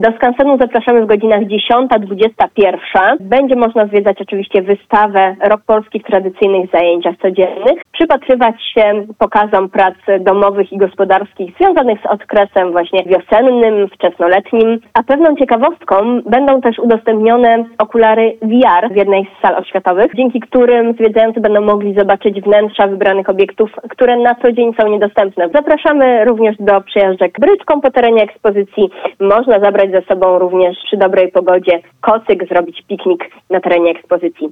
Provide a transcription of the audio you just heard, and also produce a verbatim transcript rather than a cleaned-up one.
Do skansenu zapraszamy w godzinach dziesiąta dwudziesta pierwsza. Będzie można zwiedzać oczywiście wystawę Rok Polski w tradycyjnych zajęciach codziennych, przypatrywać się pokazom prac domowych i gospodarskich związanych z okresem właśnie wiosennym, wczesnoletnim, a pewną ciekawostką będą też udostępnione okulary V R w jednej z sal oświatowych, dzięki którym zwiedzający będą mogli zobaczyć wnętrza wybranych obiektów, które na co dzień są niedostępne. Zapraszamy również do przejażdżek bryczką po terenie ekspozycji. Można zabrać ze sobą również przy dobrej pogodzie kocyk, zrobić piknik na terenie ekspozycji.